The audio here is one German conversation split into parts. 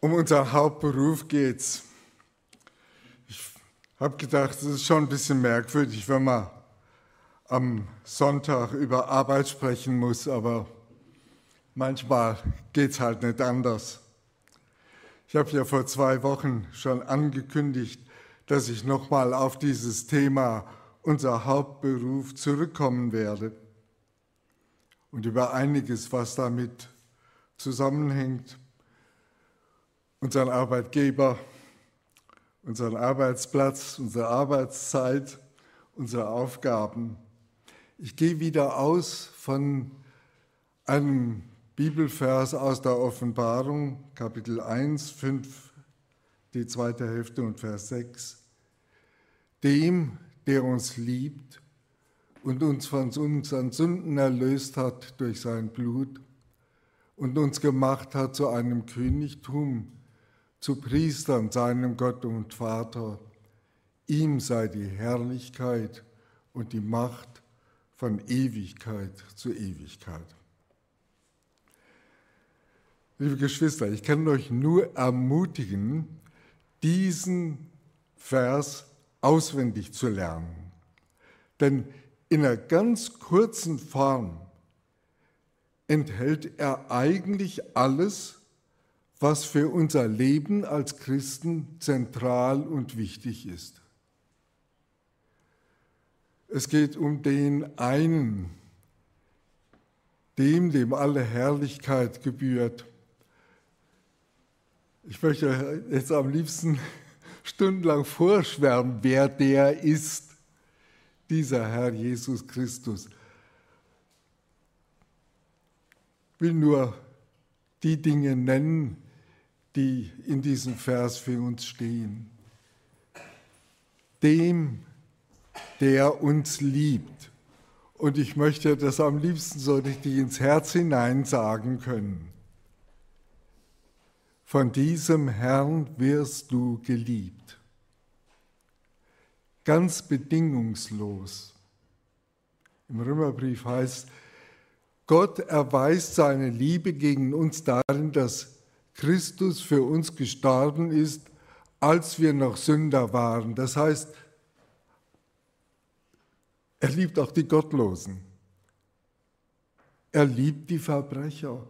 Um unseren Hauptberuf geht's. Ich habe gedacht, es ist schon ein bisschen merkwürdig, wenn man am Sonntag über Arbeit sprechen muss, aber manchmal geht's halt nicht anders. Ich habe ja vor 2 Wochen schon angekündigt, dass ich nochmal auf dieses Thema unser Hauptberuf zurückkommen werde und über einiges, was damit zusammenhängt, unseren Arbeitgeber, unseren Arbeitsplatz, unsere Arbeitszeit, unsere Aufgaben. Ich gehe wieder aus von einem Bibelvers aus der Offenbarung, Kapitel 1, 5, die zweite Hälfte und Vers 6. Dem, der uns liebt und uns von unseren Sünden erlöst hat durch sein Blut und uns gemacht hat zu einem Königtum, zu Priestern, seinem Gott und Vater. Ihm sei die Herrlichkeit und die Macht von Ewigkeit zu Ewigkeit. Liebe Geschwister, ich kann euch nur ermutigen, diesen Vers auswendig zu lernen. Denn in einer ganz kurzen Form enthält er eigentlich alles, was für unser Leben als Christen zentral und wichtig ist. Es geht um den einen, dem alle Herrlichkeit gebührt. Ich möchte jetzt am liebsten stundenlang vorschwärmen, wer der ist, dieser Herr Jesus Christus. Ich will nur die Dinge nennen, die in diesem Vers für uns stehen. Dem, der uns liebt. Und ich möchte das am liebsten so richtig ins Herz hinein sagen können. Von diesem Herrn wirst du geliebt. Ganz bedingungslos. Im Römerbrief heißt, Gott erweist seine Liebe gegen uns darin, dass Christus für uns gestorben ist, als wir noch Sünder waren. Das heißt, er liebt auch die Gottlosen. Er liebt die Verbrecher.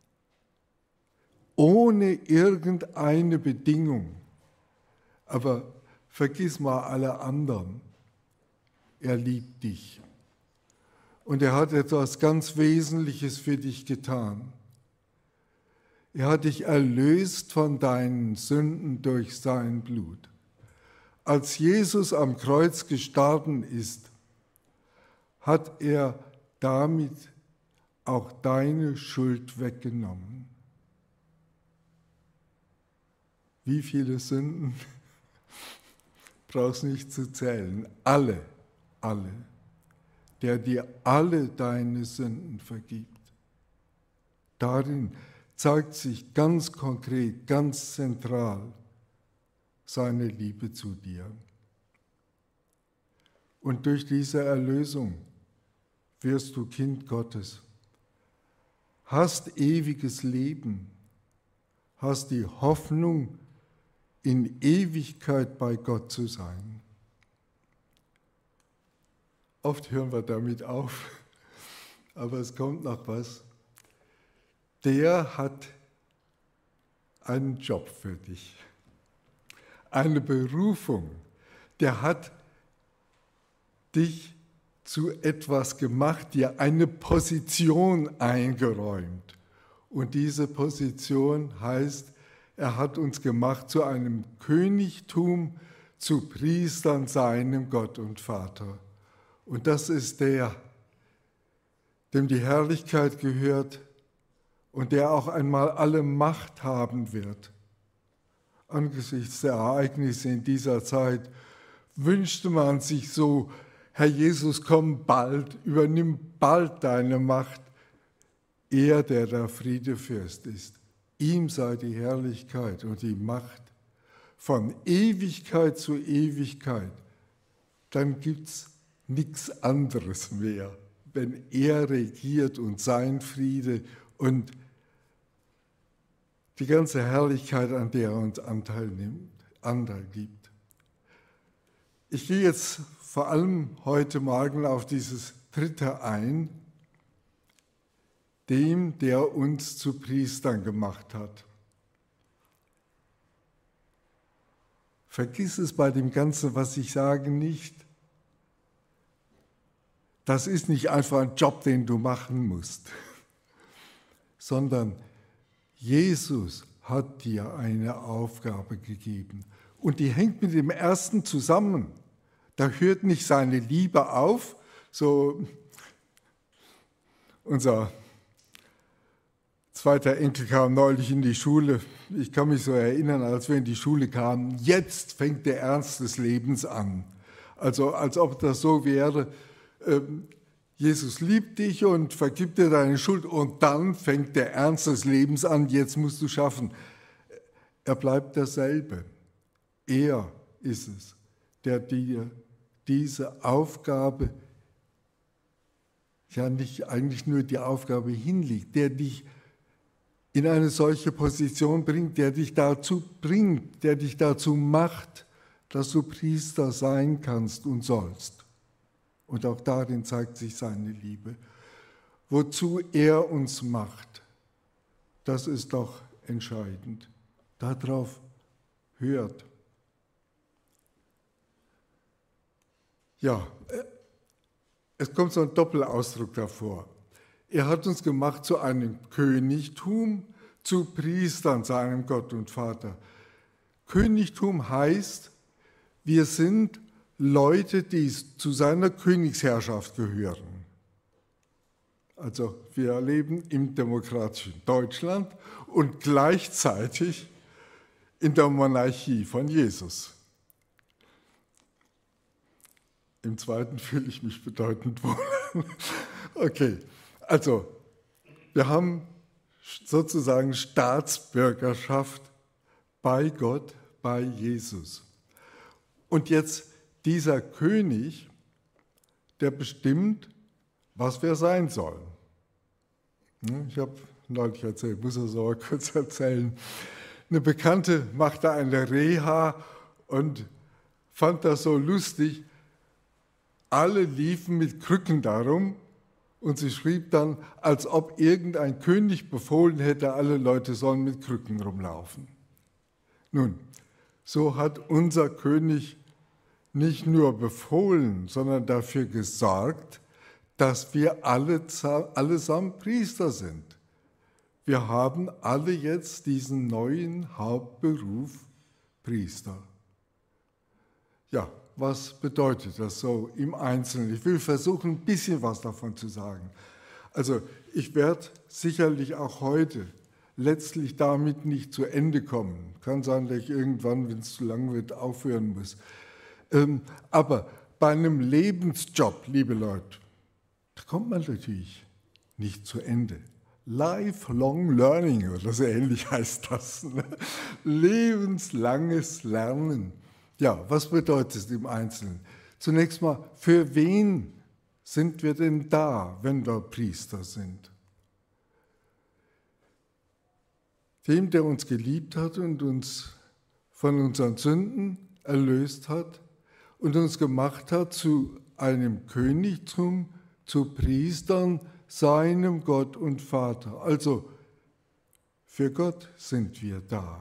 Ohne irgendeine Bedingung. Aber vergiss mal alle anderen. Er liebt dich. Und er hat etwas ganz Wesentliches für dich getan. Er hat dich erlöst von deinen Sünden durch sein Blut. Als Jesus am Kreuz gestorben ist, hat er damit auch deine Schuld weggenommen. Wie viele Sünden? Brauchst nicht zu zählen. Alle. Der dir alle deine Sünden vergibt. Darin zeigt sich ganz konkret, ganz zentral seine Liebe zu dir. Und durch diese Erlösung wirst du Kind Gottes, hast ewiges Leben, hast die Hoffnung, in Ewigkeit bei Gott zu sein. Oft hören wir damit auf, aber es kommt noch was. Der hat einen Job für dich, eine Berufung. Der hat dich zu etwas gemacht, dir eine Position eingeräumt. Und diese Position heißt, er hat uns gemacht zu einem Königtum, zu Priestern seinem Gott und Vater. Und das ist der, dem die Herrlichkeit gehört, und der auch einmal alle Macht haben wird. Angesichts der Ereignisse in dieser Zeit wünschte man sich so, Herr Jesus, komm bald, übernimm bald deine Macht. Er, der Friedefürst ist, ihm sei die Herrlichkeit und die Macht von Ewigkeit zu Ewigkeit. Dann gibt es nichts anderes mehr, wenn er regiert und sein Friede und die ganze Herrlichkeit, an der er uns Anteil gibt. Ich gehe jetzt vor allem heute Morgen auf dieses dritte ein, dem, der uns zu Priestern gemacht hat. Vergiss es bei dem Ganzen, was ich sage, nicht. Das ist nicht einfach ein Job, den du machen musst, sondern Jesus hat dir eine Aufgabe gegeben. Und die hängt mit dem ersten zusammen. Da hört nicht seine Liebe auf. So unser zweiter Enkel kam neulich in die Schule. Ich kann mich so erinnern, als wir in die Schule kamen, jetzt fängt der Ernst des Lebens an. Also als ob das so wäre, Jesus liebt dich und vergibt dir deine Schuld und dann fängt der Ernst des Lebens an, jetzt musst du schaffen. Er bleibt derselbe. Er ist es, der dir diese Aufgabe, ja nicht eigentlich nur die Aufgabe hinlegt, der dich in eine solche Position bringt, der dich dazu macht, dass du Priester sein kannst und sollst. Und auch darin zeigt sich seine Liebe. Wozu er uns macht, das ist doch entscheidend. Darauf hört. Ja, es kommt so ein Doppelausdruck davor. Er hat uns gemacht zu einem Königtum, zu Priestern, seinem Gott und Vater. Königtum heißt, wir sind Leute, die zu seiner Königsherrschaft gehören. Also wir leben im demokratischen Deutschland und gleichzeitig in der Monarchie von Jesus. Im zweiten fühle ich mich bedeutend wohl. Okay, also wir haben sozusagen Staatsbürgerschaft bei Gott, bei Jesus. Und jetzt dieser König, der bestimmt, was wir sein sollen. Ich habe neulich erzählt, muss das aber kurz erzählen. Eine Bekannte machte eine Reha und fand das so lustig. Alle liefen mit Krücken darum und sie schrieb dann, als ob irgendein König befohlen hätte, alle Leute sollen mit Krücken rumlaufen. Nun, so hat unser König nicht nur befohlen, sondern dafür gesorgt, dass wir allesamt Priester sind. Wir haben alle jetzt diesen neuen Hauptberuf Priester. Ja, was bedeutet das so im Einzelnen? Ich will versuchen, ein bisschen was davon zu sagen. Also ich werde sicherlich auch heute letztlich damit nicht zu Ende kommen. Kann sein, dass ich irgendwann, wenn es zu lang wird, aufhören muss. Aber bei einem Lebensjob, liebe Leute, da kommt man natürlich nicht zu Ende. Lifelong Learning oder so ähnlich heißt das. Ne? Lebenslanges Lernen. Ja, was bedeutet es im Einzelnen? Zunächst mal, für wen sind wir denn da, wenn wir Priester sind? Dem, der uns geliebt hat und uns von unseren Sünden erlöst hat und uns gemacht hat zu einem Königtum, zu Priestern, seinem Gott und Vater. Also für Gott sind wir da.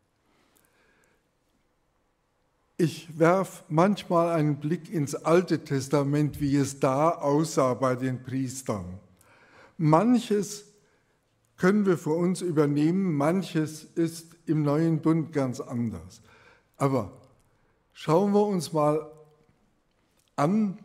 Ich werfe manchmal einen Blick ins Alte Testament, wie es da aussah bei den Priestern. Manches können wir für uns übernehmen, manches ist im Neuen Bund ganz anders. Aber schauen wir uns mal an,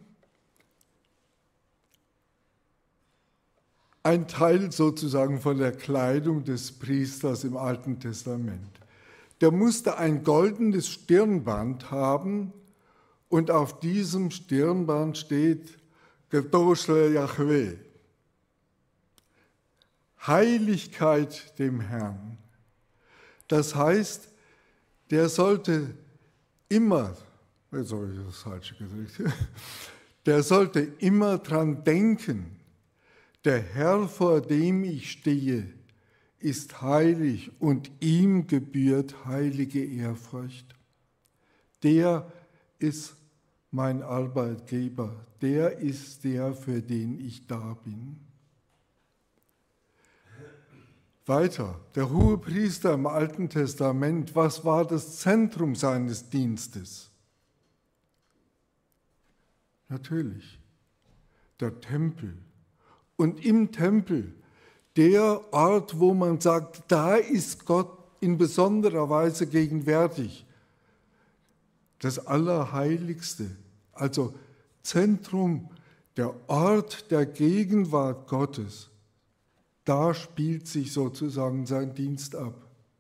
ein Teil sozusagen von der Kleidung des Priesters im Alten Testament. Der musste ein goldenes Stirnband haben und auf diesem Stirnband steht Gedoshel Yahweh, Heiligkeit dem Herrn. Das heißt, der sollte immer, jetzt habe ich das Falsche gedrückt, der sollte immer dran denken, der Herr, vor dem ich stehe, ist heilig und ihm gebührt heilige Ehrfurcht. Der ist mein Arbeitgeber, der ist der, für den ich da bin. Weiter, der Hohepriester im Alten Testament, was war das Zentrum seines Dienstes? Natürlich, der Tempel. Und im Tempel, der Ort, wo man sagt, da ist Gott in besonderer Weise gegenwärtig, das Allerheiligste, also Zentrum, der Ort der Gegenwart Gottes. Da spielt sich sozusagen sein Dienst ab.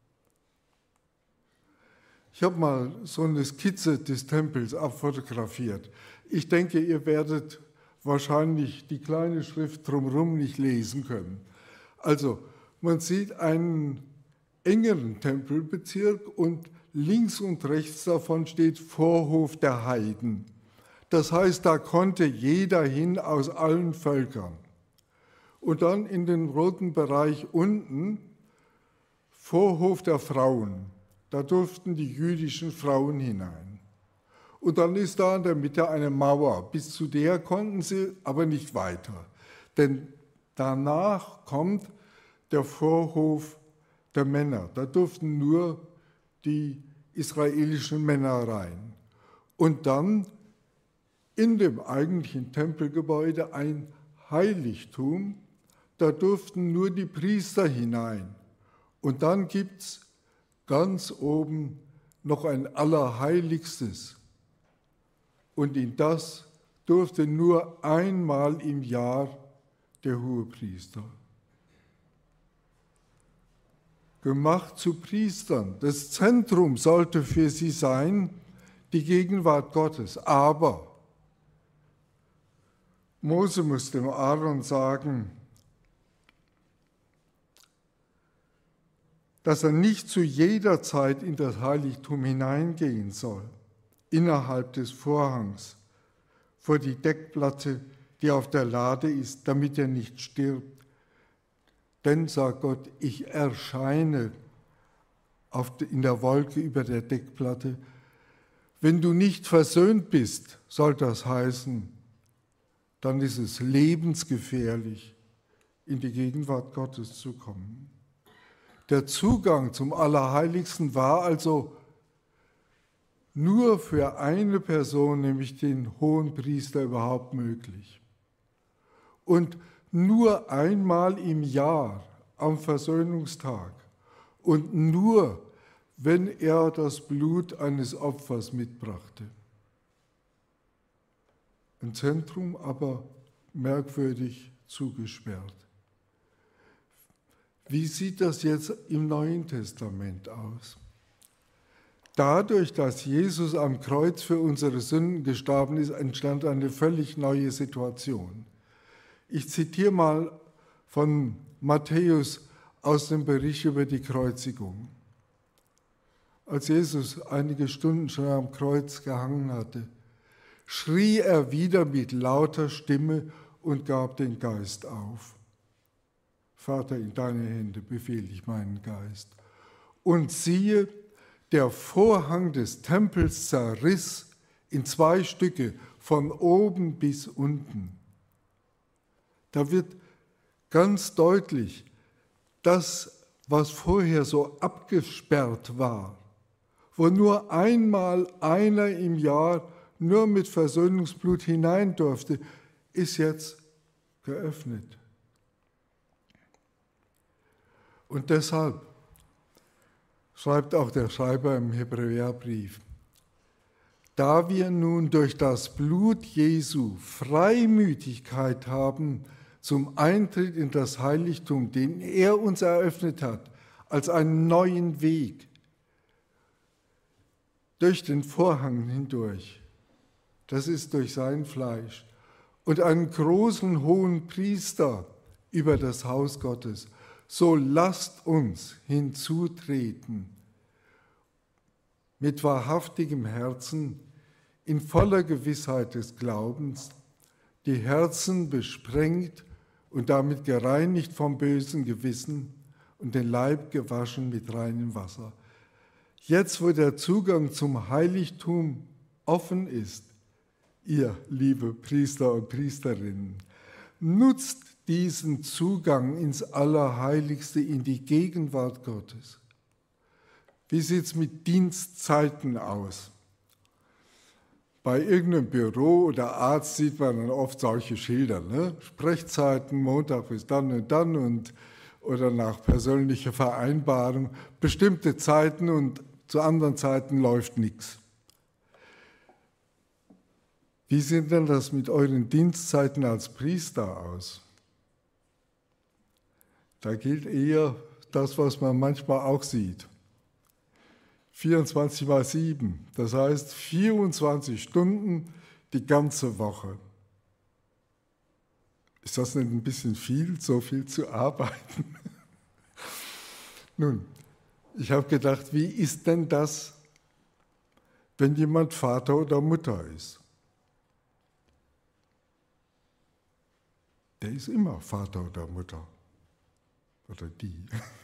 Ich habe mal so eine Skizze des Tempels abfotografiert. Ich denke, ihr werdet wahrscheinlich die kleine Schrift drumherum nicht lesen können. Also, man sieht einen engeren Tempelbezirk und links und rechts davon steht Vorhof der Heiden. Das heißt, da konnte jeder hin aus allen Völkern. Und dann in den roten Bereich unten, Vorhof der Frauen. Da durften die jüdischen Frauen hinein. Und dann ist da in der Mitte eine Mauer. Bis zu der konnten sie aber nicht weiter. Denn danach kommt der Vorhof der Männer. Da durften nur die israelischen Männer rein. Und dann in dem eigentlichen Tempelgebäude ein Heiligtum. Da durften nur die Priester hinein. Und dann gibt es ganz oben noch ein Allerheiligstes. Und in das durfte nur einmal im Jahr der Hohepriester. Gemacht zu Priestern. Das Zentrum sollte für sie sein, die Gegenwart Gottes. Aber Mose muss dem Aaron sagen, dass er nicht zu jeder Zeit in das Heiligtum hineingehen soll, innerhalb des Vorhangs, vor die Deckplatte, die auf der Lade ist, damit er nicht stirbt. Denn, sagt Gott, ich erscheine in der Wolke über der Deckplatte. Wenn du nicht versöhnt bist, soll das heißen, dann ist es lebensgefährlich, in die Gegenwart Gottes zu kommen. Der Zugang zum Allerheiligsten war also nur für eine Person, nämlich den Hohenpriester, überhaupt möglich. Und nur einmal im Jahr am Versöhnungstag und nur, wenn er das Blut eines Opfers mitbrachte. Ein Zentrum, aber merkwürdig zugesperrt. Wie sieht das jetzt im Neuen Testament aus? Dadurch, dass Jesus am Kreuz für unsere Sünden gestorben ist, entstand eine völlig neue Situation. Ich zitiere mal von Matthäus aus dem Bericht über die Kreuzigung. Als Jesus einige Stunden schon am Kreuz gehangen hatte, schrie er wieder mit lauter Stimme und gab den Geist auf. Vater, in deine Hände befehle ich meinen Geist. Und siehe, der Vorhang des Tempels zerriss in 2 Stücke, von oben bis unten. Da wird ganz deutlich, das, was vorher so abgesperrt war, wo nur einmal einer im Jahr nur mit Versöhnungsblut hinein durfte, ist jetzt geöffnet. Und deshalb schreibt auch der Schreiber im Hebräerbrief, da wir nun durch das Blut Jesu Freimütigkeit haben zum Eintritt in das Heiligtum, den er uns eröffnet hat, als einen neuen Weg, durch den Vorhang hindurch, das ist durch sein Fleisch, und einen großen hohen Priester über das Haus Gottes, so lasst uns hinzutreten mit wahrhaftigem Herzen, in voller Gewissheit des Glaubens, die Herzen besprengt und damit gereinigt vom bösen Gewissen und den Leib gewaschen mit reinem Wasser. Jetzt, wo der Zugang zum Heiligtum offen ist, ihr liebe Priester und Priesterinnen, nutzt diesen Zugang ins Allerheiligste, in die Gegenwart Gottes. Wie sieht es mit Dienstzeiten aus? Bei irgendeinem Büro oder Arzt sieht man dann oft solche Schilder, ne? Sprechzeiten, Montag bis dann und dann oder nach persönlicher Vereinbarung, bestimmte Zeiten und zu anderen Zeiten läuft nichts. Wie sieht denn das mit euren Dienstzeiten als Priester aus? Da gilt eher das, was man manchmal auch sieht. 24/7, das heißt 24 Stunden die ganze Woche. Ist das nicht ein bisschen viel, so viel zu arbeiten? Nun, ich habe gedacht, wie ist denn das, wenn jemand Vater oder Mutter ist? Der ist immer Vater oder Mutter. Oder die.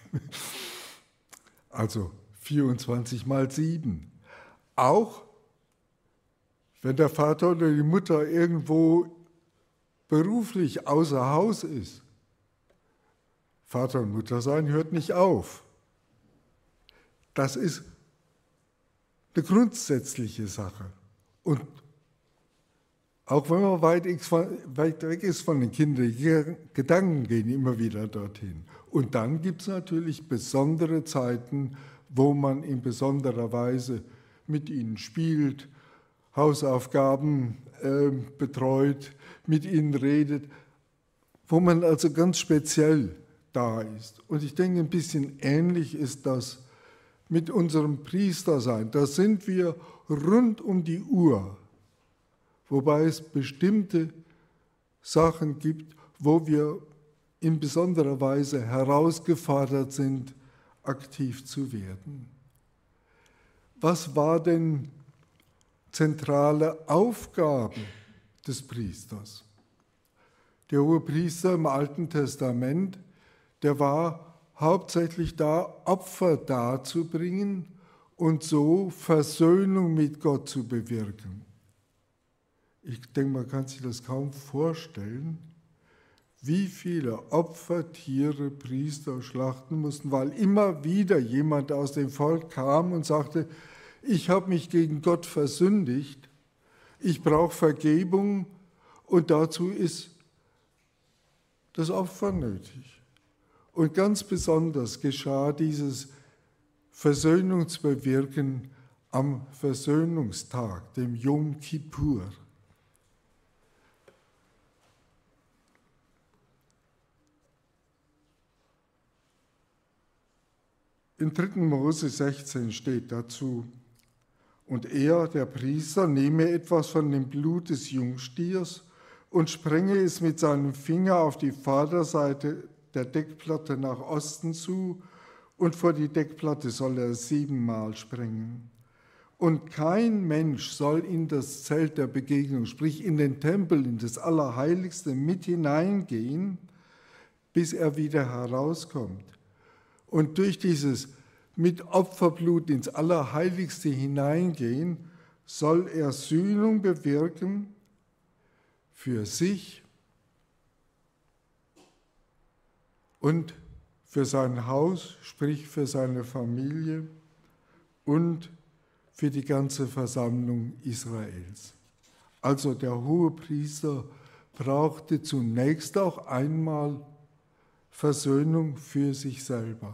Also 24/7. Auch wenn der Vater oder die Mutter irgendwo beruflich außer Haus ist. Vater und Mutter sein hört nicht auf. Das ist eine grundsätzliche Sache. Und auch wenn man weit weg ist von den Kindern, die Gedanken gehen immer wieder dorthin. Und dann gibt es natürlich besondere Zeiten, wo man in besonderer Weise mit ihnen spielt, Hausaufgaben betreut, mit ihnen redet, wo man also ganz speziell da ist. Und ich denke, ein bisschen ähnlich ist das mit unserem Priestersein. Da sind wir rund um die Uhr, wobei es bestimmte Sachen gibt, wo wir in besonderer Weise herausgefordert sind, aktiv zu werden. Was war denn zentrale Aufgabe des Priesters? Der Hohepriester im Alten Testament, der war hauptsächlich da, Opfer darzubringen und so Versöhnung mit Gott zu bewirken. Ich denke, man kann sich das kaum vorstellen, wie viele Opfertiere Priester schlachten mussten, weil immer wieder jemand aus dem Volk kam und sagte, ich habe mich gegen Gott versündigt, ich brauche Vergebung und dazu ist das Opfer nötig. Und ganz besonders geschah dieses Versöhnungsbewirken am Versöhnungstag, dem Yom Kippur. In 3. Mose 16 steht dazu, und er, der Priester, nehme etwas von dem Blut des Jungstiers und sprenge es mit seinem Finger auf die Vorderseite der Deckplatte nach Osten zu, und vor die Deckplatte soll er es 7-mal sprengen. Und kein Mensch soll in das Zelt der Begegnung, sprich in den Tempel, in das Allerheiligste mit hineingehen, bis er wieder herauskommt. Und durch dieses mit Opferblut ins Allerheiligste hineingehen, soll er Sühnung bewirken für sich und für sein Haus, sprich für seine Familie und für die ganze Versammlung Israels. Also der Hohepriester brauchte zunächst auch einmal Versöhnung für sich selber.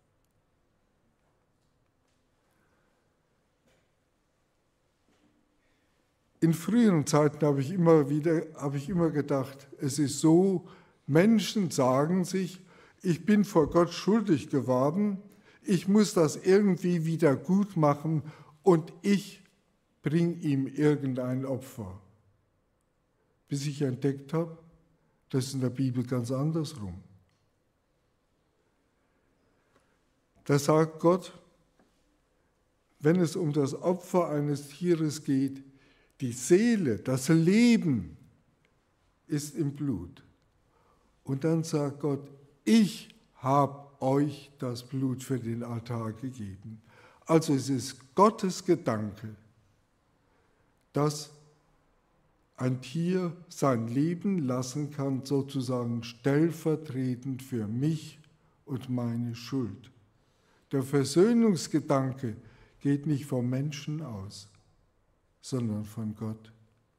In früheren Zeiten habe ich immer gedacht, es ist so, Menschen sagen sich, ich bin vor Gott schuldig geworden, ich muss das irgendwie wieder gut machen und ich bringe ihm irgendein Opfer. Bis ich entdeckt habe, das ist in der Bibel ganz andersrum. Da sagt Gott, wenn es um das Opfer eines Tieres geht, die Seele, das Leben ist im Blut. Und dann sagt Gott, ich habe euch das Blut für den Altar gegeben. Also es ist Gottes Gedanke, dass ein Tier sein Leben lassen kann, sozusagen stellvertretend für mich und meine Schuld. Der Versöhnungsgedanke geht nicht vom Menschen aus, sondern von Gott.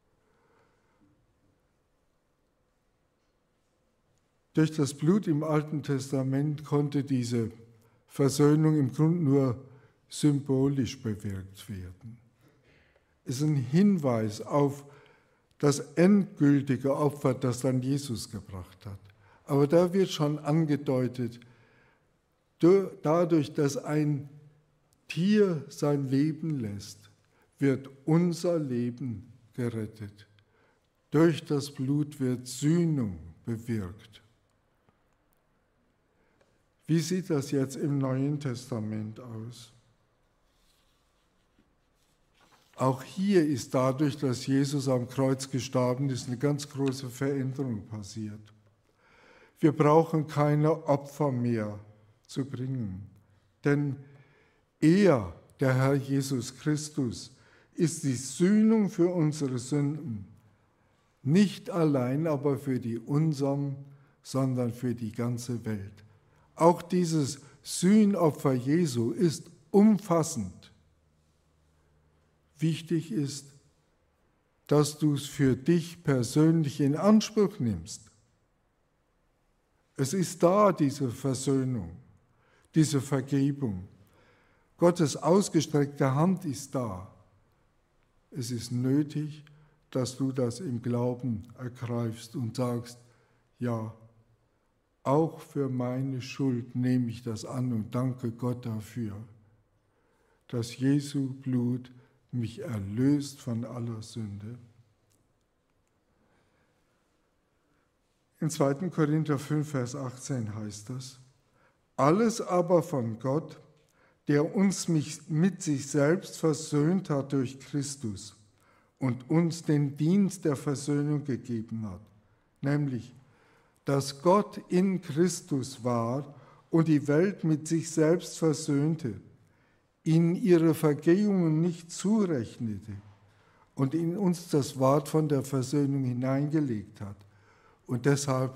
Durch das Blut im Alten Testament konnte diese Versöhnung im Grunde nur symbolisch bewirkt werden. Es ist ein Hinweis auf das endgültige Opfer, das dann Jesus gebracht hat. Aber da wird schon angedeutet, dadurch, dass ein Tier sein Leben lässt, wird unser Leben gerettet. Durch das Blut wird Sühnung bewirkt. Wie sieht das jetzt im Neuen Testament aus? Auch hier ist dadurch, dass Jesus am Kreuz gestorben ist, eine ganz große Veränderung passiert. Wir brauchen keine Opfer mehr zu bringen, denn er, der Herr Jesus Christus, ist die Sühnung für unsere Sünden, nicht allein aber für die unseren, sondern für die ganze Welt. Auch dieses Sühnopfer Jesu ist umfassend. Wichtig ist, dass du es für dich persönlich in Anspruch nimmst. Es ist da, diese Versöhnung, diese Vergebung. Gottes ausgestreckte Hand ist da. Es ist nötig, dass du das im Glauben ergreifst und sagst, ja, auch für meine Schuld nehme ich das an und danke Gott dafür, dass Jesu Blut mich erlöst von aller Sünde. In 2. Korinther 5, Vers 18 heißt das, alles aber von Gott, der uns mit sich selbst versöhnt hat durch Christus und uns den Dienst der Versöhnung gegeben hat, nämlich, dass Gott in Christus war und die Welt mit sich selbst versöhnte, ihnen ihre Vergehungen nicht zurechnete und in uns das Wort von der Versöhnung hineingelegt hat. Und deshalb,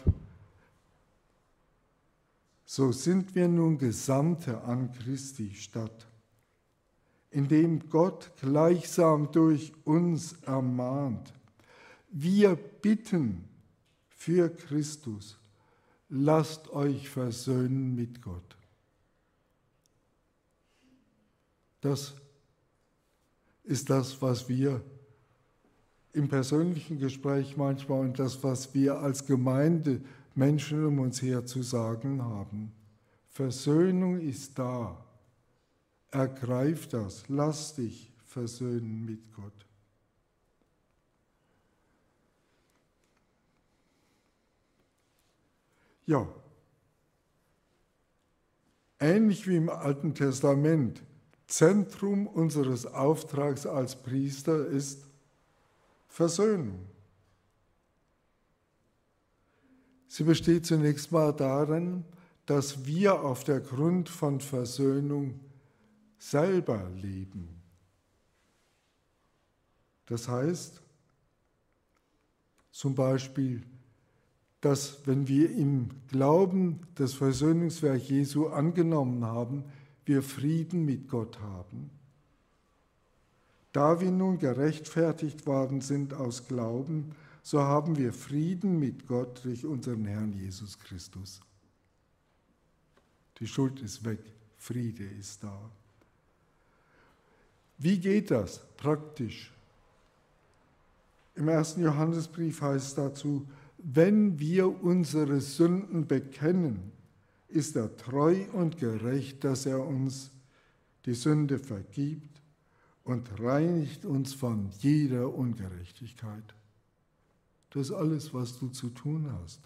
so sind wir nun Gesandte an Christi Stadt, indem Gott gleichsam durch uns ermahnt. Wir bitten für Christus, lasst euch versöhnen mit Gott. Das ist das, was wir im persönlichen Gespräch manchmal und das, was wir als Gemeinde Menschen um uns her zu sagen haben. Versöhnung ist da. Ergreif das. Lass dich versöhnen mit Gott. Ja, ähnlich wie im Alten Testament, Zentrum unseres Auftrags als Priester ist Versöhnung. Sie besteht zunächst mal darin, dass wir auf der Grund von Versöhnung selber leben. Das heißt zum Beispiel, dass wenn wir im Glauben das Versöhnungswerk Jesu angenommen haben, wir Frieden mit Gott haben. Da wir nun gerechtfertigt worden sind aus Glauben, so haben wir Frieden mit Gott durch unseren Herrn Jesus Christus. Die Schuld ist weg, Friede ist da. Wie geht das praktisch? Im 1. Johannesbrief heißt es dazu, wenn wir unsere Sünden bekennen, ist er treu und gerecht, dass er uns die Sünde vergibt und reinigt uns von jeder Ungerechtigkeit. Das ist alles, was du zu tun hast.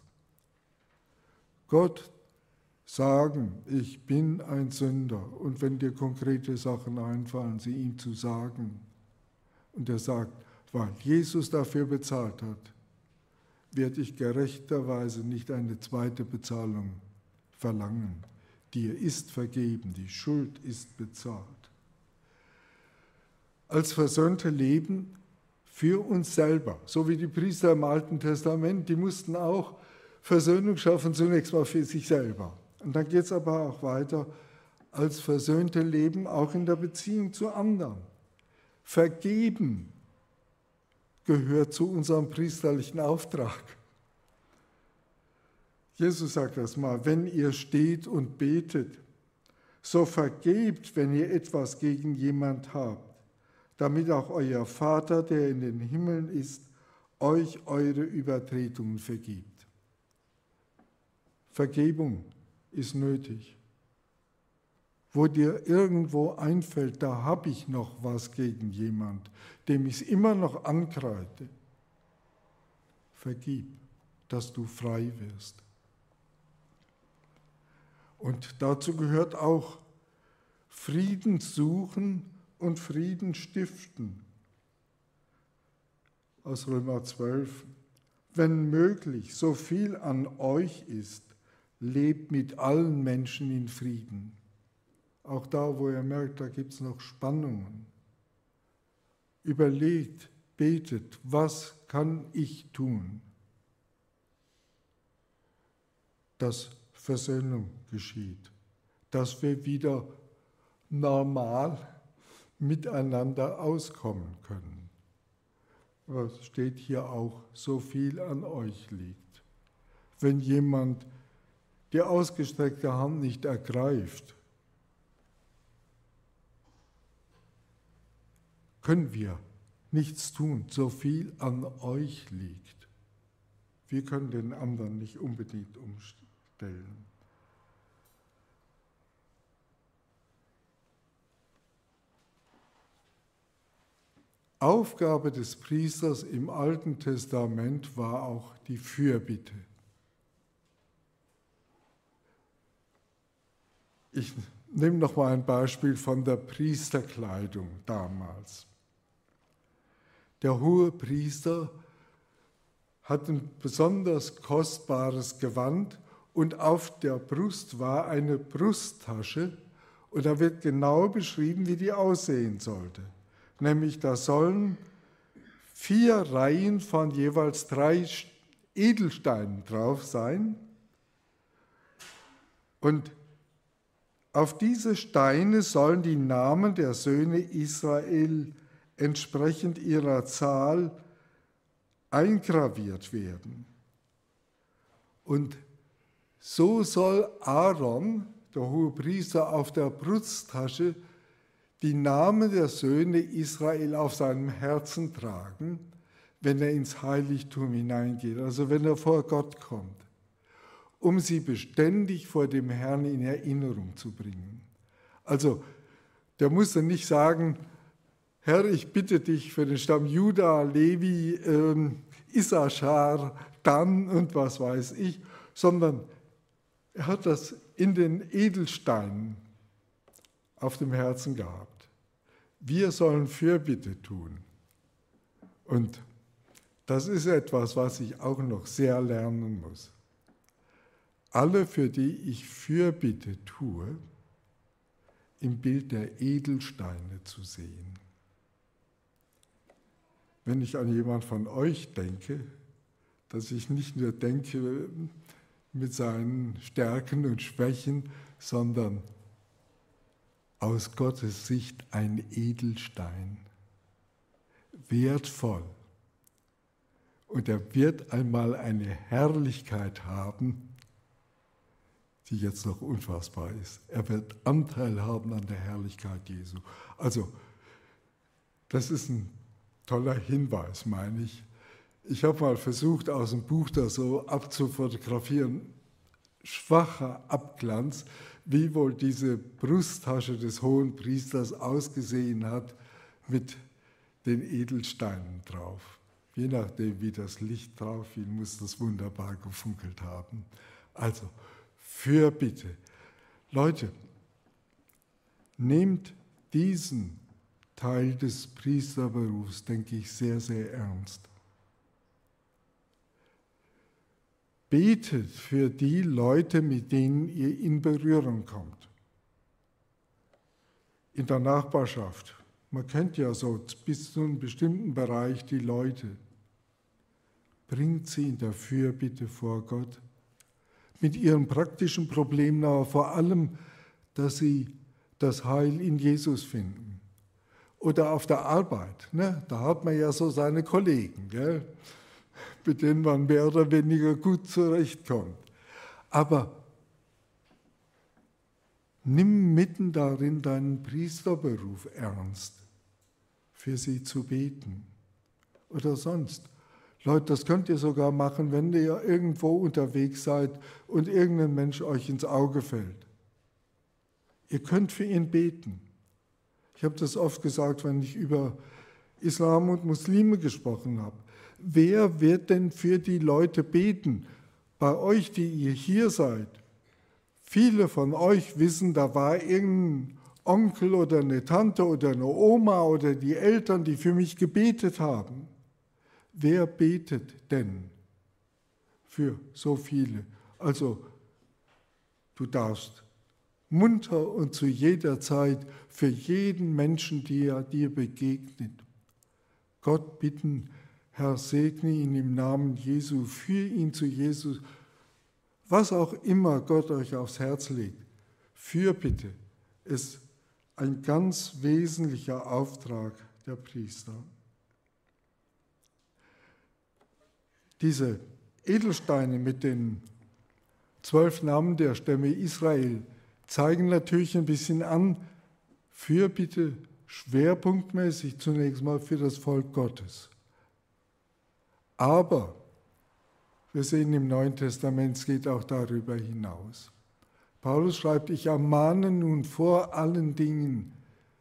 Gott sagen, ich bin ein Sünder, und wenn dir konkrete Sachen einfallen, sie ihm zu sagen. Und er sagt, weil Jesus dafür bezahlt hat, werde ich gerechterweise nicht eine zweite Bezahlung verlangen. dir ist vergeben, die Schuld ist bezahlt. Als Versöhnte leben für uns selber, so wie die Priester im Alten Testament, die mussten auch Versöhnung schaffen, zunächst mal für sich selber. Und dann geht es aber auch weiter, als Versöhnte leben auch in der Beziehung zu anderen. Vergeben gehört zu unserem priesterlichen Auftrag. Jesus sagt das mal, wenn ihr steht und betet, so vergebt, wenn ihr etwas gegen jemand habt, damit auch euer Vater, der in den Himmeln ist, euch eure Übertretungen vergibt. Vergebung ist nötig. Wo dir irgendwo einfällt, da habe ich noch was gegen jemand, dem ich es immer noch ankreide, vergib, dass du frei wirst. Und dazu gehört auch Frieden suchen und Frieden stiften. Aus Römer 12. Wenn möglich, so viel an euch ist, lebt mit allen Menschen in Frieden. Auch da, wo ihr merkt, da gibt es noch Spannungen. Überlegt, betet, was kann ich tun, dass Versöhnung geschieht, dass wir wieder normal miteinander auskommen können. Was steht hier auch, so viel an euch liegt. Wenn jemand die ausgestreckte Hand nicht ergreift, können wir nichts tun, so viel an euch liegt. Wir können den anderen nicht unbedingt umstellen. Aufgabe des Priesters im Alten Testament war auch die Fürbitte. Ich nehme noch mal ein Beispiel von der Priesterkleidung damals. Der hohe Priester hat ein besonders kostbares Gewand und auf der Brust war eine Brusttasche und da wird genau beschrieben, wie die aussehen sollte. Nämlich da sollen 4 Reihen von jeweils 3 Edelsteinen drauf sein und auf diese Steine sollen die Namen der Söhne Israel entsprechend ihrer Zahl eingraviert werden. Und so soll Aaron, der Hohepriester, auf der Brusttasche die Namen der Söhne Israel auf seinem Herzen tragen, wenn er ins Heiligtum hineingeht, also wenn er vor Gott kommt, um sie beständig vor dem Herrn in Erinnerung zu bringen. Also der muss dann nicht sagen, Herr, ich bitte dich für den Stamm Juda, Levi, Issachar, Dan und was weiß ich, sondern er hat das in den Edelsteinen auf dem Herzen gehabt. Wir sollen Fürbitte tun. Und das ist etwas, was ich auch noch sehr lernen muss. Alle, für die ich Fürbitte tue, im Bild der Edelsteine zu sehen. Wenn ich an jemand von euch denke, dass ich nicht nur denke mit seinen Stärken und Schwächen, sondern aus Gottes Sicht ein Edelstein, wertvoll. Und er wird einmal eine Herrlichkeit haben, die jetzt noch unfassbar ist. Er wird Anteil haben an der Herrlichkeit Jesu. Also, das ist ein toller Hinweis, meine ich. Ich habe mal versucht, aus dem Buch da so abzufotografieren, schwacher Abglanz, wie wohl diese Brusttasche des hohen Priesters ausgesehen hat mit den Edelsteinen drauf. Je nachdem, wie das Licht drauf fiel, muss das wunderbar gefunkelt haben. Also, Fürbitte. Leute, nehmt diesen Teil des Priesterberufs, denke ich, sehr, sehr ernst. Betet für die Leute, mit denen ihr in Berührung kommt. In der Nachbarschaft. Man kennt ja so bis zu einem bestimmten Bereich die Leute. Bringt sie in der Fürbitte vor Gott. Mit ihren praktischen Problemen, aber vor allem, dass sie das Heil in Jesus finden. Oder auf der Arbeit. Ne? Da hat man ja so seine Kollegen, gell? Mit denen man mehr oder weniger gut zurechtkommt. Aber nimm mitten darin deinen Priesterberuf ernst, für sie zu beten. Oder sonst. Leute, das könnt ihr sogar machen, wenn ihr irgendwo unterwegs seid und irgendein Mensch euch ins Auge fällt. Ihr könnt für ihn beten. Ich habe das oft gesagt, wenn ich über Islam und Muslime gesprochen habe. Wer wird denn für die Leute beten? Bei euch, die ihr hier seid. Viele von euch wissen, da war irgendein Onkel oder eine Tante oder eine Oma oder die Eltern, die für mich gebetet haben. Wer betet denn für so viele? Also, du darfst munter und zu jeder Zeit für jeden Menschen, der dir begegnet, Gott bitten, Herr, segne ihn im Namen Jesu, führe ihn zu Jesus, was auch immer Gott euch aufs Herz legt. Fürbitte ist ein ganz wesentlicher Auftrag der Priester. Diese Edelsteine mit den 12 Namen der Stämme Israel zeigen natürlich ein bisschen an, Fürbitte schwerpunktmäßig zunächst mal für das Volk Gottes. Aber wir sehen im Neuen Testament, es geht auch darüber hinaus. Paulus schreibt, ich ermahne nun vor allen Dingen,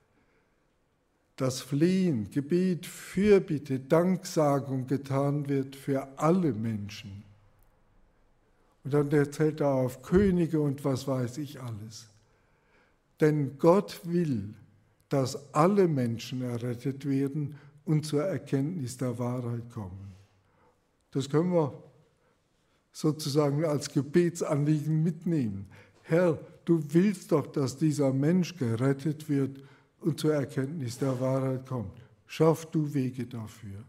dass Flehen, Gebet, Fürbitte, Danksagung getan wird für alle Menschen. Und dann erzählt er auf Könige und was weiß ich alles. Denn Gott will, dass alle Menschen errettet werden und zur Erkenntnis der Wahrheit kommen. Das können wir sozusagen als Gebetsanliegen mitnehmen. Herr, du willst doch, dass dieser Mensch gerettet wird und zur Erkenntnis der Wahrheit kommt. Schaff du Wege dafür.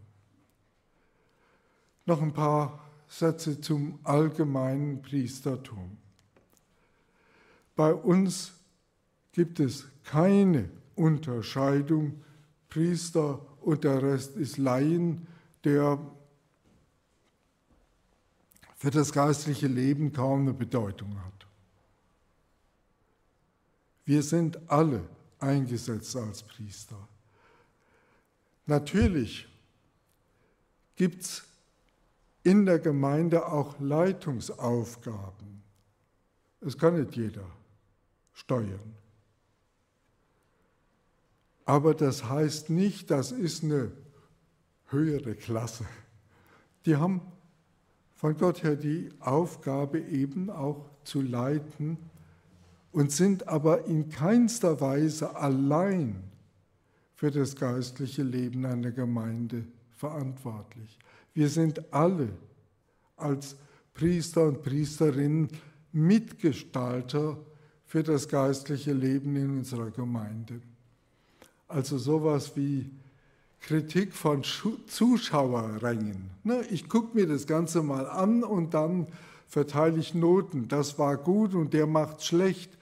Noch ein paar Sätze zum allgemeinen Priestertum. Bei uns gibt es keine Unterscheidung, Priester und der Rest ist Laien, der für das geistliche Leben kaum eine Bedeutung hat. Wir sind alle eingesetzt als Priester. Natürlich gibt es in der Gemeinde auch Leitungsaufgaben. Es kann nicht jeder steuern. Aber das heißt nicht, das ist eine höhere Klasse. Die haben von Gott her die Aufgabe eben auch zu leiten und sind aber in keinster Weise allein für das geistliche Leben einer Gemeinde verantwortlich. Wir sind alle als Priester und Priesterinnen Mitgestalter für das geistliche Leben in unserer Gemeinde. Also sowas wie Kritik von Zuschauerrängen. Ich gucke mir das Ganze mal an und dann verteile ich Noten. Das war gut und der macht schlecht.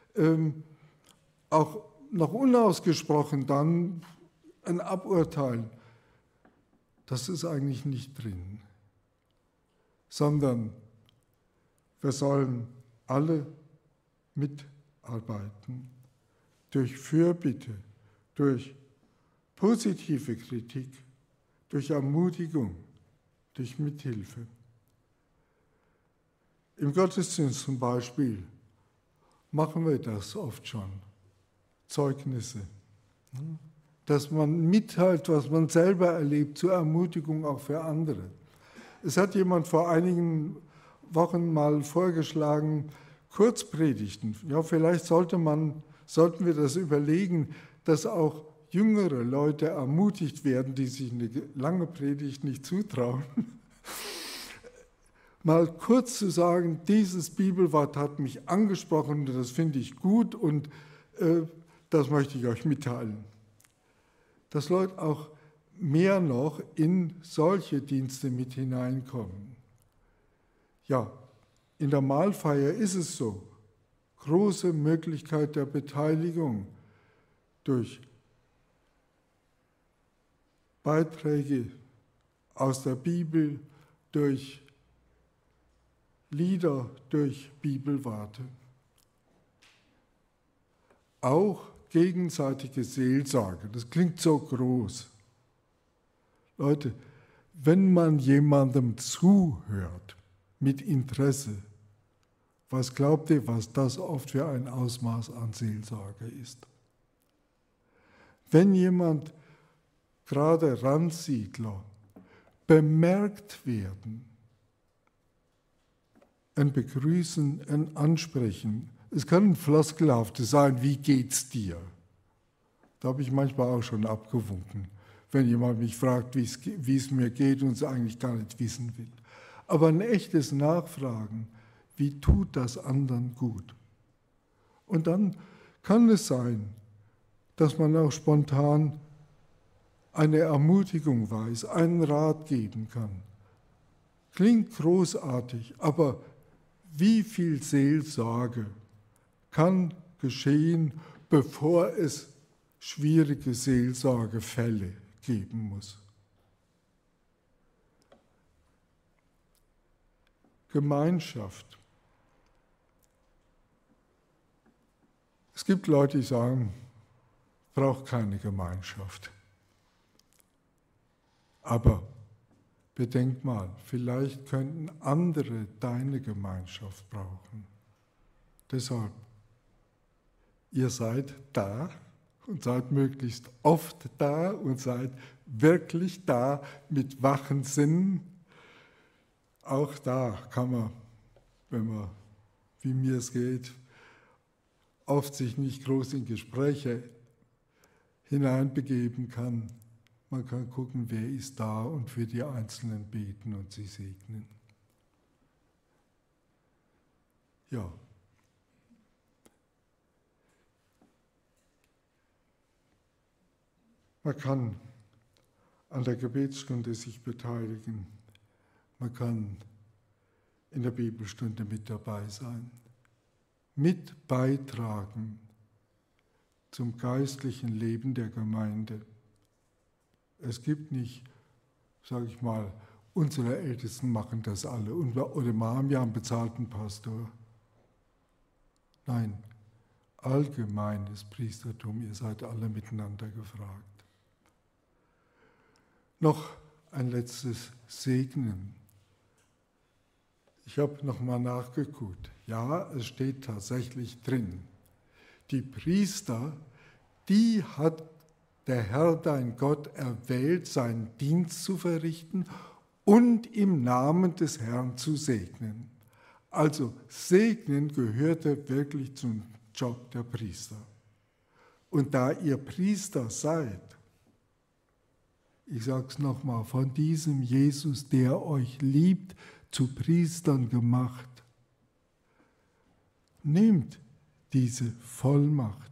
Auch noch unausgesprochen dann ein Aburteilen. Das ist eigentlich nicht drin. Sondern wir sollen alle mitarbeiten durch Fürbitte, durch positive Kritik, durch Ermutigung, durch Mithilfe. Im Gottesdienst zum Beispiel machen wir das oft schon. Zeugnisse. Dass man mitteilt, was man selber erlebt, zur Ermutigung auch für andere. Es hat jemand vor einigen Wochen mal vorgeschlagen, Kurzpredigten. Ja, vielleicht sollten wir das überlegen, dass auch jüngere Leute ermutigt werden, die sich eine lange Predigt nicht zutrauen. mal kurz zu sagen, dieses Bibelwort hat mich angesprochen und das finde ich gut und das möchte ich euch mitteilen. Dass Leute auch mehr noch in solche Dienste mit hineinkommen. Ja, in der Mahlfeier ist es so. Große Möglichkeit der Beteiligung durch Beiträge aus der Bibel, durch Lieder, durch Bibelworte. Auch gegenseitige Seelsorge, das klingt so groß. Leute, wenn man jemandem zuhört mit Interesse, was glaubt ihr, was das oft für ein Ausmaß an Seelsorge ist? Wenn jemand, gerade Randsiedler, bemerkt werden, ein Begrüßen, ein Ansprechen, es kann ein Floskelhaftes sein, wie geht's dir? Da habe ich manchmal auch schon abgewunken, wenn jemand mich fragt, wie es mir geht und es eigentlich gar nicht wissen will. Aber ein echtes Nachfragen, wie tut das anderen gut? Und dann kann es sein, dass man auch spontan eine Ermutigung weiß, einen Rat geben kann. Klingt großartig, aber wie viel Seelsorge kann geschehen, bevor es schwierige Seelsorgefälle geben muss? Gemeinschaft. Es gibt Leute, die sagen, braucht keine Gemeinschaft. Aber bedenk mal, vielleicht könnten andere deine Gemeinschaft brauchen. Deshalb, ihr seid da und seid möglichst oft da und seid wirklich da mit wachen Sinnen. Auch da kann man, wenn man, wie mir es geht, oft sich nicht groß in Gespräche hineinbegeben kann. Man kann gucken, wer ist da und für die Einzelnen beten und sie segnen. Ja. Man kann an der Gebetsstunde sich beteiligen. Man kann in der Bibelstunde mit dabei sein. Mit beitragen zum geistlichen Leben der Gemeinde. Es gibt nicht, sage ich mal, unsere Ältesten machen das alle oder wir haben ja einen bezahlten Pastor. Nein, allgemeines Priestertum, ihr seid alle miteinander gefragt. Noch ein letztes Segnen. Ich habe nochmal nachgeguckt. Ja, es steht tatsächlich drin. Die Priester, die hat der Herr, dein Gott, erwählt, seinen Dienst zu verrichten und im Namen des Herrn zu segnen. Also segnen gehörte wirklich zum Job der Priester. Und da ihr Priester seid, ich sage es nochmal, von diesem Jesus, der euch liebt, zu Priestern gemacht, nehmt diese Vollmacht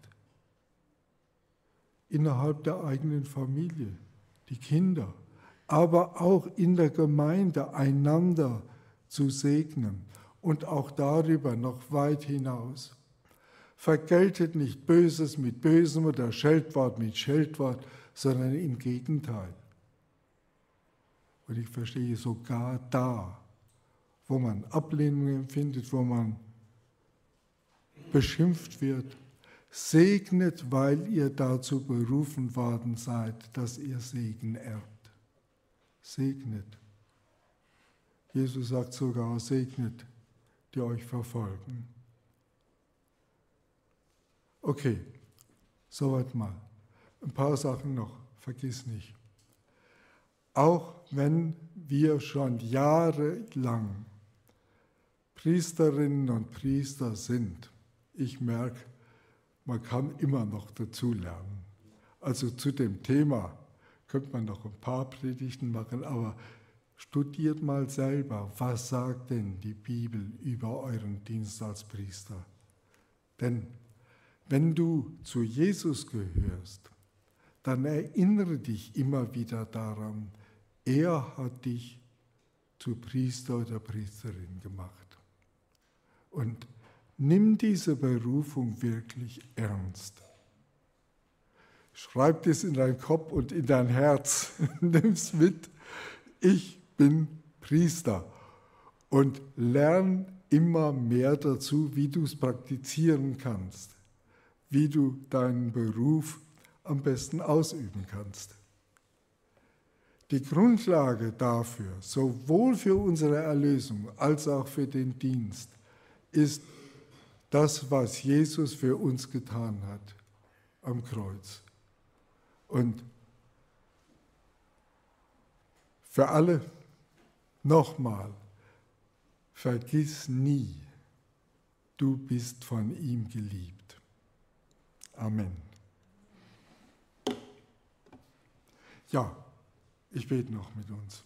innerhalb der eigenen Familie, die Kinder, aber auch in der Gemeinde einander zu segnen und auch darüber noch weit hinaus. Vergeltet nicht Böses mit Bösem oder Scheltwort mit Scheltwort, sondern im Gegenteil. Und ich verstehe sogar da, wo man Ablehnung empfindet, wo man beschimpft wird, segnet, weil ihr dazu berufen worden seid, dass ihr Segen erbt. Segnet. Jesus sagt sogar, segnet, die euch verfolgen. Okay, soweit mal. Ein paar Sachen noch, vergiss nicht. Auch wenn wir schon jahrelang Priesterinnen und Priester sind, ich merke, man kann immer noch dazulernen. Also zu dem Thema könnte man noch ein paar Predigten machen, aber Studiert mal selber, was sagt denn die Bibel über euren Dienst als Priester? Denn wenn du zu Jesus gehörst, dann erinnere dich immer wieder daran, er hat dich zu Priester oder Priesterin gemacht. Und nimm diese Berufung wirklich ernst. Schreib es in deinen Kopf und in dein Herz. Nimm es mit. Ich bin Priester. Und lern immer mehr dazu, wie du es praktizieren kannst, wie du deinen Beruf am besten ausüben kannst. Die Grundlage dafür, sowohl für unsere Erlösung als auch für den Dienst, ist das, was Jesus für uns getan hat am Kreuz. Und für alle nochmal, vergiss nie, du bist von ihm geliebt. Amen. Ja, ich bete noch mit uns.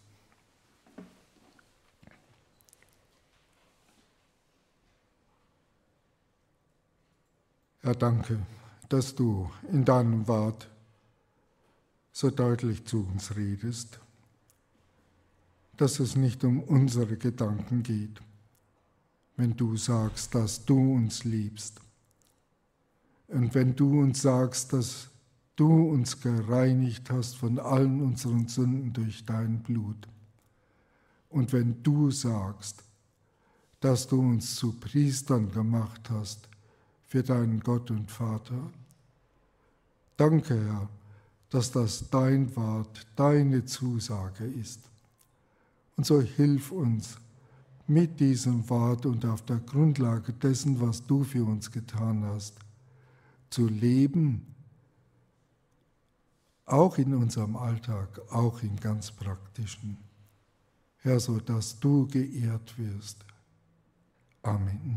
Herr, danke, dass du in deinem Wort so deutlich zu uns redest, dass es nicht um unsere Gedanken geht, wenn du sagst, dass du uns liebst. Und wenn du uns sagst, dass du uns gereinigt hast von allen unseren Sünden durch dein Blut. Und wenn du sagst, dass du uns zu Priestern gemacht hast für deinen Gott und Vater. Danke, Herr, dass das dein Wort, deine Zusage ist. Und so hilf uns mit diesem Wort und auf der Grundlage dessen, was du für uns getan hast, zu leben, auch in unserem Alltag, auch im ganz Praktischen. Herr, so dass du geehrt wirst. Amen.